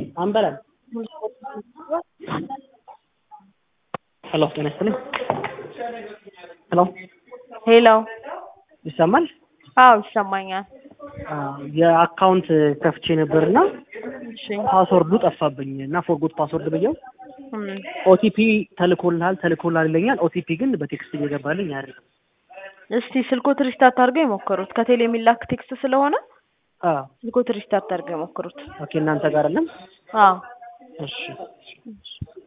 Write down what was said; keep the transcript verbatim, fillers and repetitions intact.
አንበላም። ሄሎ ጤና ይስጥልኝ። ሄሎ ሄሎ ይሰማል? አዎ ይሰማኛል። የአካውንት ከፍቼ ነበርና እሺ ፓስወርዱ ጠፋብኝ እና ፎርጎት ፓስወርድ ብየው ኦቲፒ ተልኮልሃል ተልኮልሃል ይለኛል። ኦቲፒ ግን በቴክስት እየገባልኝ አይደለም። እስቲ ስልኮት ሪስታርት አድርገው ይሞክሩት። ከቴሌ የሚላክ ቴክስት ስለሆነ አዎ ስልኮት ሪስታርት አድርገው ይሞክሩት። ኦኬ እናንተ ጋር አይደለም? አዎ እሺ